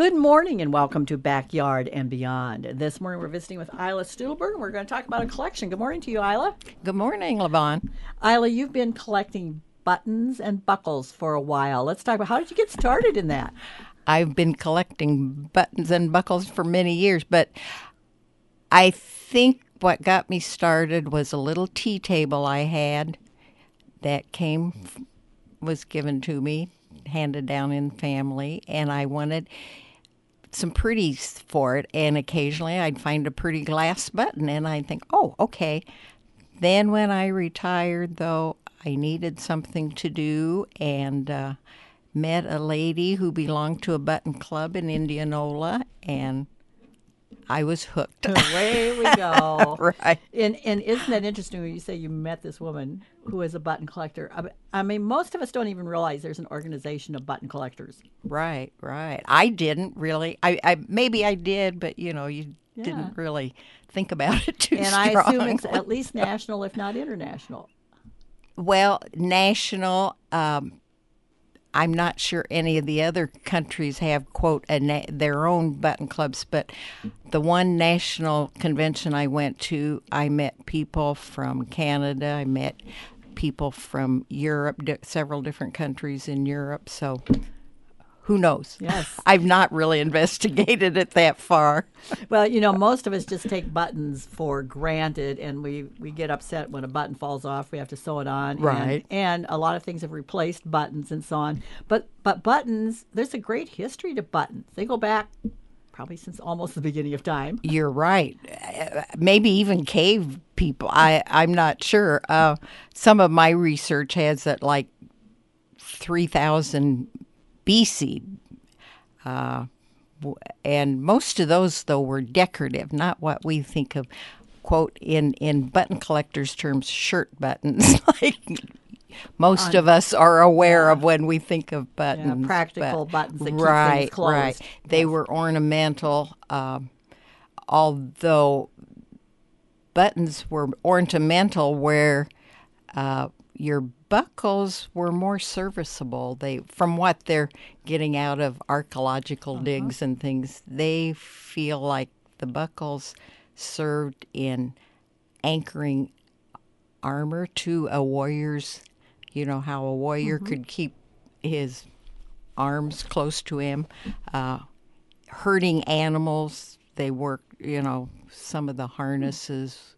Good morning and welcome to Backyard and Beyond. This morning we're visiting with Isla Studelberg and we're going to talk about a collection. Good morning to you, Isla. Good morning, Levon. Isla, you've been collecting buttons and buckles for a while. Let's talk about how did you get started in that? I've been collecting buttons and buckles for many years, but I think what got me started was a little tea table I had that was given to me, handed down in family, and I wanted some pretties for it, and occasionally I'd find a pretty glass button and I'd think, oh, okay. Then when I retired, though, I needed something to do and met a lady who belonged to a button club in Indianola, and I was hooked. Away we go. Right. And isn't that interesting when you say you met this woman who is a button collector? I mean, most of us don't even realize there's an organization of button collectors. Right. I didn't really. I maybe I did, but you didn't really think about it too And strong. I assume it's at least national, if not international. Well, national. I'm not sure any of the other countries have, quote, their own button clubs, but the one national convention I went to, I met people from Canada. I met people from Europe, several different countries in Europe. So who knows? Yes. I've not really investigated it that far. Well, most of us just take buttons for granted, and we get upset when a button falls off. We have to sew it on. Right. And a lot of things have replaced buttons and so on. But buttons, there's a great history to buttons. They go back probably since almost the beginning of time. You're right. Maybe even cave people. I'm not sure. Some of my research has that like 3,000 BC. And most of those, though, were decorative, not what we think of, quote, in button collectors' terms, shirt buttons. Like most of us are aware of when we think of buttons. Practical buttons that keep right, things closed. Right. They were ornamental, although buttons were ornamental where your buckles were more serviceable. From what they're getting out of archaeological digs and things, they feel like the buckles served in anchoring armor to a warrior's. You know how a warrior could keep his arms close to him. Herding animals, they work, some of the harnesses.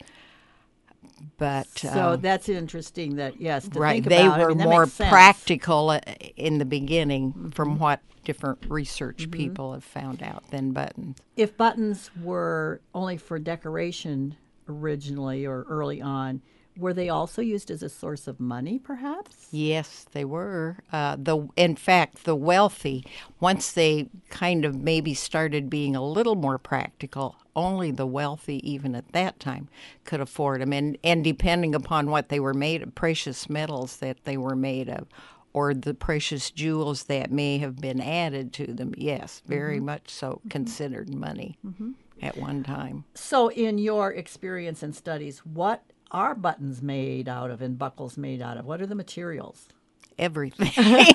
But so that's interesting that, yes, to right, think they about. were I mean, that more makes sense. practical in the beginning from what different research people have found out than buttons. If buttons were only for decoration originally or early on, were they also used as a source of money, perhaps? Yes, they were. In fact, the wealthy, once they kind of maybe started being a little more practical, only the wealthy, even at that time, could afford them. And depending upon what they were made of, precious metals that they were made of, or the precious jewels that may have been added to them, yes, very much so considered money at one time. So, in your experience and studies, what are buttons made out of and buckles made out of? What are the materials? Everything,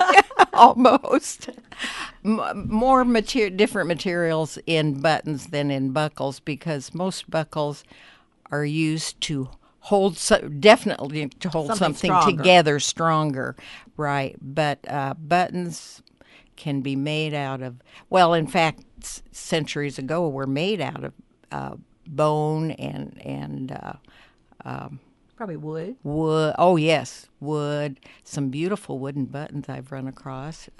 almost. More different materials in buttons than in buckles, because most buckles are used to hold, definitely to hold something stronger. together stronger, right? But buttons can be made out of, well, in fact, centuries ago were made out of bone and Probably wood. wood. Oh, yes, wood. Some beautiful wooden buttons I've run across.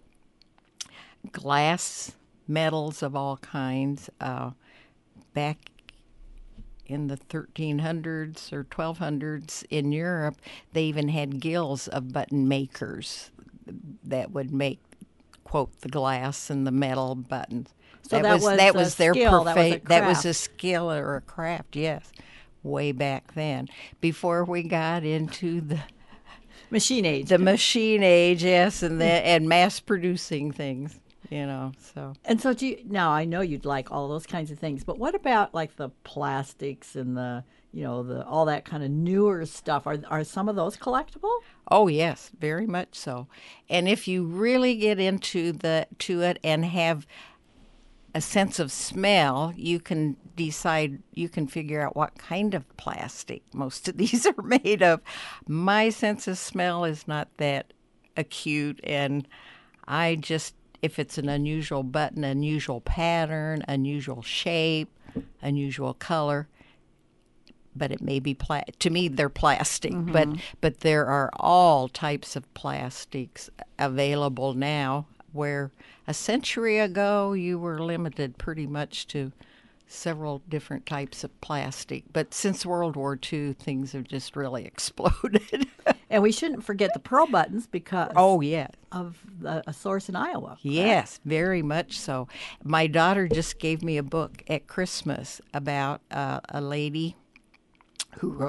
Glass, metals of all kinds. Back in the 1300s or 1200s in Europe, they even had guilds of button makers that would make, quote, the glass and the metal buttons. So that was their skill, that was a that was a craft. skill or a craft, yes, way back then. Before we got into Machine age. the machine age, yes, and mass producing things, so. And so, now I know you'd like all those kinds of things, but what about like the plastics and the all that kind of newer stuff? Are some of those collectible? Oh yes, very much so. And if you really get into to it and have a sense of smell, you can decide, you can figure out what kind of plastic most of these are made of. My sense of smell is not that acute, and I just, if it's an unusual button, unusual pattern, unusual shape, unusual color, but it may be to me they're plastic, but there are all types of plastics available now, where a century ago you were limited pretty much to several different types of plastic. But since World War II, things have just really exploded. And we shouldn't forget the pearl buttons because Oh, yeah. of a source in Iowa. correct? Yes, very much so. My daughter just gave me a book at Christmas about a lady who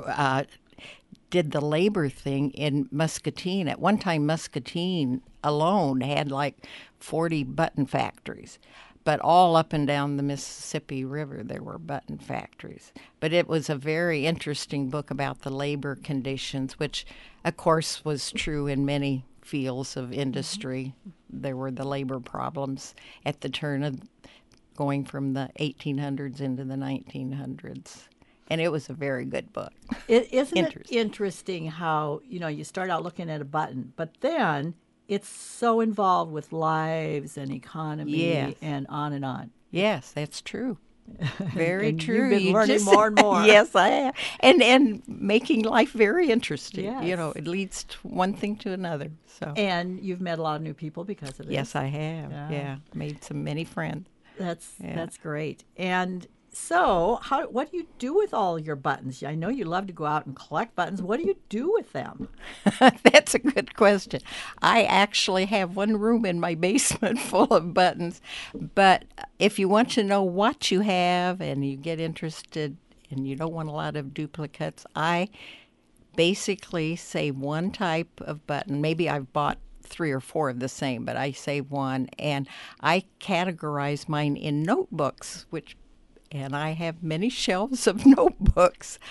did the labor thing in Muscatine. At one time, Muscatine alone had like 40 button factories, but all up and down the Mississippi River there were button factories. But it was a very interesting book about the labor conditions, which, of course, was true in many fields of industry. There were the labor problems at the turn of going from the 1800s into the 1900s. And it was a very good book. Isn't it interesting how, you start out looking at a button, but then it's so involved with lives and economy Yes. and on and on. Yes, that's true. Very And true. you've been learning more and more. Yes, I have. And making life very interesting. Yes. It leads to one thing to another. So And you've met a lot of new people because of this. yes, I have. Yeah. Yeah. Made many friends. That's great. And so, what do you do with all your buttons? I know you love to go out and collect buttons. What do you do with them? That's a good question. I actually have one room in my basement full of buttons. But if you want to know what you have and you get interested and you don't want a lot of duplicates, I basically save one type of button. Maybe I've bought 3 or 4 of the same, but I save one. And I categorize mine in notebooks, and I have many shelves of notebooks.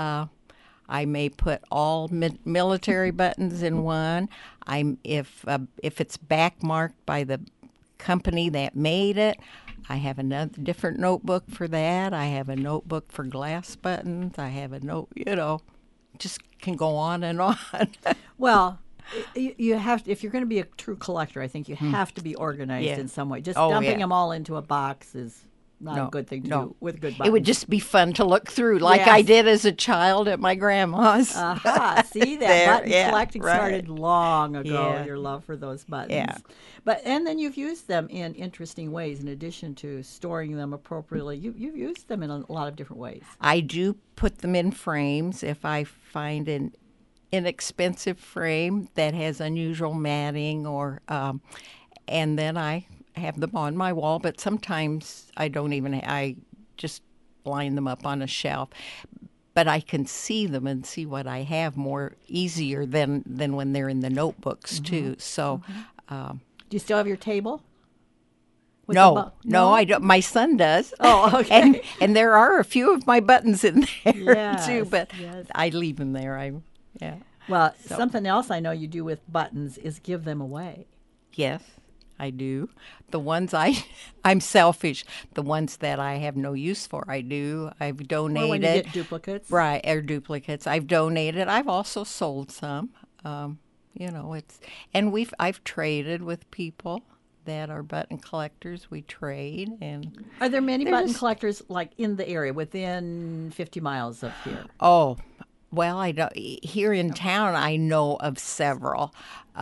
I may put all military buttons in one. If it's back marked by the company that made it, I have another different notebook for that. I have a notebook for glass buttons. I have a just can go on and on. Well, you have to, if you're going to be a true collector, I think you have to be organized Yeah. in some way. Just Oh, dumping yeah. them all into a box is not No, a good thing to no. do with good buttons. It would just be fun to look through, like I Yes. did as a child at my grandma's. Aha, see, that There, button yeah, collecting right. started long ago, Yeah. your love for those buttons. Yeah. And then you've used them in interesting ways in addition to storing them appropriately. You've used them in a lot of different ways. I do put them in frames if I find an inexpensive frame that has unusual matting, and then I have them on my wall. But sometimes I don't even. I just line them up on a shelf. But I can see them and see what I have more easier than when they're in the notebooks too. So. Do you still have your table? With No, the no, I don't. My son does. Oh, okay. And there are a few of my buttons in there Yes, too, but yes. I leave them there. Yeah. Well, So- something else I know you do with buttons is give them away. Yes, I do. The ones I'm selfish. The ones that I have no use for, I do. I've donated. Or when you get duplicates. Right, or duplicates. I've donated. I've also sold some. I've traded with people that are button collectors. We trade, and Are there many They're button just- collectors like in the area within 50 miles of here? oh, well, I don't. Here in town, I know of several,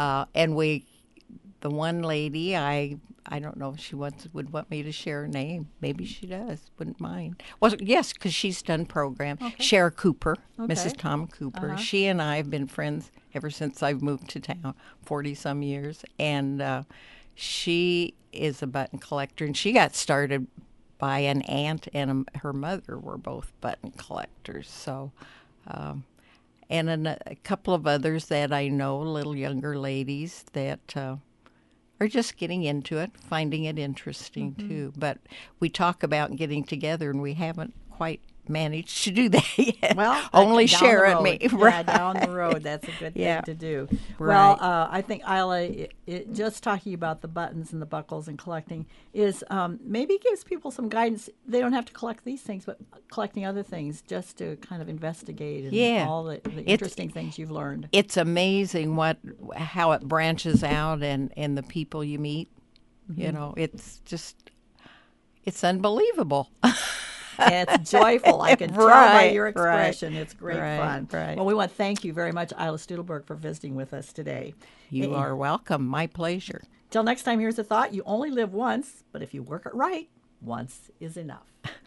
the one lady, I don't know if she would want me to share her name. Maybe she does. Wouldn't mind. Well, yes, because she's done programs. Shara Cooper, Okay. Mrs. Tom Cooper. She and I have been friends ever since I've moved to town, 40-some years. And she is a button collector, and she got started by an aunt and her mother were both button collectors. So, and a couple of others that I know, little younger ladies that are just getting into it, finding it interesting too. But we talk about getting together, and we haven't quite managed to do that yet. Well, only down share the it road. me. Yeah, Right. down the road. That's a good Yeah. thing to do. Right. Well, I think Isla, just talking about the buttons and the buckles and collecting is maybe gives people some guidance. They don't have to collect these things, but collecting other things just to kind of investigate and Yeah. all the It's- interesting things you've learned. It's amazing how it branches out and the people you meet. You know, it's unbelievable. It's joyful. I can tell by Right, your right, expression. It's great right, fun. right. Well, we want to thank you very much, Isla Studelberg, for visiting with us today. You are welcome. My pleasure. Till next time, here's a thought. You only live once, but if you work it right, once is enough.